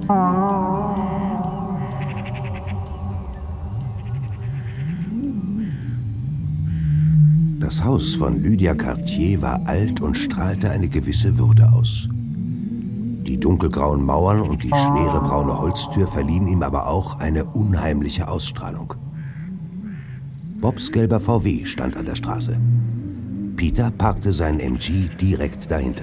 Das Haus von Lydia Cartier war alt und strahlte eine gewisse Würde aus. Die dunkelgrauen Mauern und die schwere braune Holztür verliehen ihm aber auch eine unheimliche Ausstrahlung. Bobs gelber VW stand an der Straße. Peter parkte seinen MG direkt dahinter.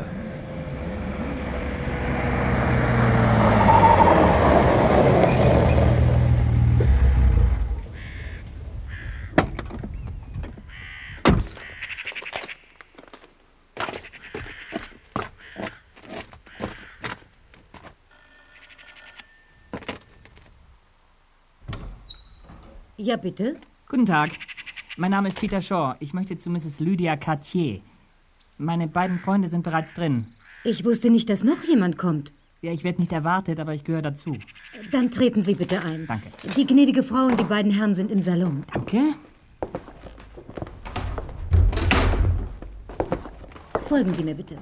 Ja, bitte? Guten Tag. Mein Name ist Peter Shaw. Ich möchte zu Mrs. Lydia Cartier. Meine beiden Freunde sind bereits drin. Ich wusste nicht, dass noch jemand kommt. Ja, ich werde nicht erwartet, aber ich gehöre dazu. Dann treten Sie bitte ein. Danke. Die gnädige Frau und die beiden Herren sind im Salon. Danke. Folgen Sie mir bitte.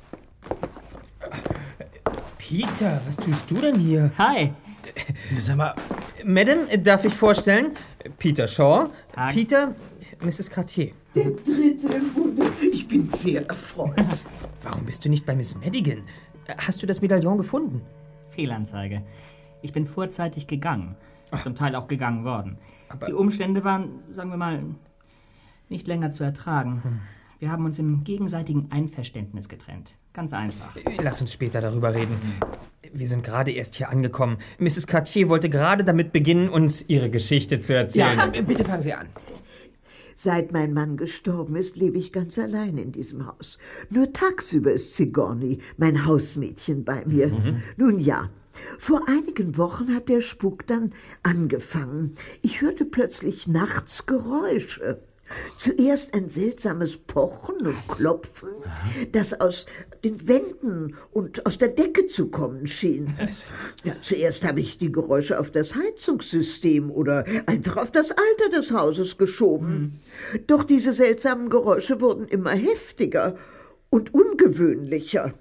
Peter, was tust du denn hier? Hi. Sag mal, Madame, darf ich vorstellen? Peter Shaw. Tag. Peter, Mrs. Cartier. Der dritte im Bunde. Ich bin sehr erfreut. Warum bist du nicht bei Miss Madigan? Hast du das Medaillon gefunden? Fehlanzeige. Ich bin vorzeitig gegangen. Zum Teil auch gegangen worden. Aber die Umstände waren, sagen wir mal, nicht länger zu ertragen. Wir haben uns im gegenseitigen Einverständnis getrennt. Ganz einfach. Lass uns später darüber reden. Wir sind gerade erst hier angekommen. Mrs. Cartier wollte gerade damit beginnen, uns ihre Geschichte zu erzählen. Ja, bitte fangen Sie an. Seit mein Mann gestorben ist, lebe ich ganz allein in diesem Haus. Nur tagsüber ist Sigourney, mein Hausmädchen, bei mir. Nun ja, vor einigen Wochen hat der Spuk dann angefangen. Ich hörte plötzlich nachts Geräusche. Zuerst ein seltsames Pochen und Klopfen, das aus den Wänden und aus der Decke zu kommen schien. Ja, zuerst habe ich die Geräusche auf das Heizungssystem oder einfach auf das Alter des Hauses geschoben. Doch diese seltsamen Geräusche wurden immer heftiger und ungewöhnlicher.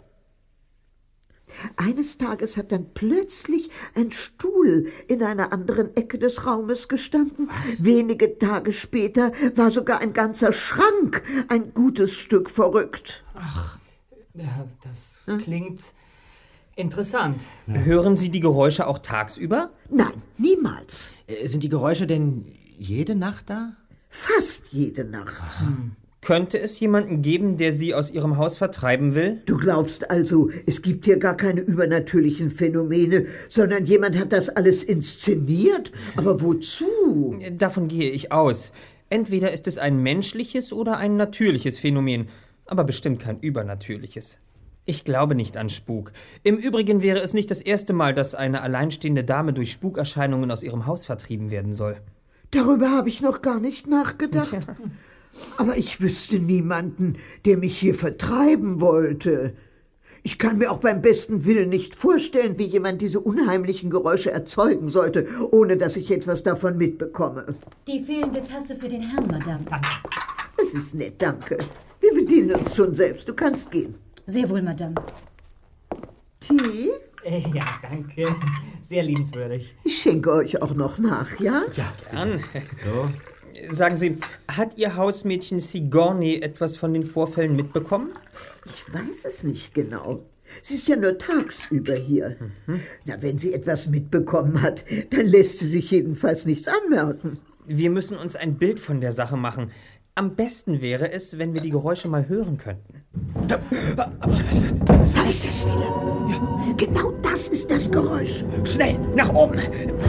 Eines Tages hat dann plötzlich ein Stuhl in einer anderen Ecke des Raumes gestanden. Wenige Tage später war sogar ein ganzer Schrank ein gutes Stück verrückt. Ach, ja, das klingt interessant. Hören Sie die Geräusche auch tagsüber? Nein, niemals. Sind die Geräusche denn jede Nacht da? Fast jede Nacht. Könnte es jemanden geben, der Sie aus Ihrem Haus vertreiben will? Du glaubst also, es gibt hier gar keine übernatürlichen Phänomene, sondern jemand hat das alles inszeniert? Aber wozu? Davon gehe ich aus. Entweder ist es ein menschliches oder ein natürliches Phänomen, aber bestimmt kein übernatürliches. Ich glaube nicht an Spuk. Im Übrigen wäre es nicht das erste Mal, dass eine alleinstehende Dame durch Spukerscheinungen aus ihrem Haus vertrieben werden soll. Darüber habe ich noch gar nicht nachgedacht. Ja. Aber ich wüsste niemanden, der mich hier vertreiben wollte. Ich kann mir auch beim besten Willen nicht vorstellen, wie jemand diese unheimlichen Geräusche erzeugen sollte, ohne dass ich etwas davon mitbekomme. Die fehlende Tasse für den Herrn, Madame. Danke. Das ist nett, danke. Wir bedienen uns schon selbst. Du kannst gehen. Sehr wohl, Madame. Tee? Ja, danke. Sehr liebenswürdig. Ich schenke euch auch noch nach, ja? Ja, gern. So. Sagen Sie, hat Ihr Hausmädchen Sigourney etwas von den Vorfällen mitbekommen? Ich weiß es nicht genau. Sie ist ja nur tagsüber hier. Na, wenn sie etwas mitbekommen hat, dann lässt sie sich jedenfalls nichts anmerken. Wir müssen uns ein Bild von der Sache machen. Am besten wäre es, wenn wir die Geräusche mal hören könnten. Da ist es wieder. Ja, genau das ist das Geräusch. Schnell, nach oben!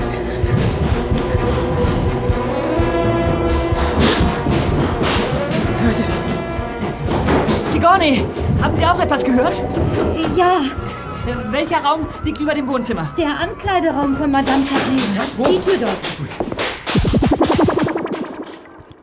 Sigourney, haben Sie auch etwas gehört? Ja. Welcher Raum liegt über dem Wohnzimmer? Der Ankleideraum von Madame Kathleen. Die Tür dort.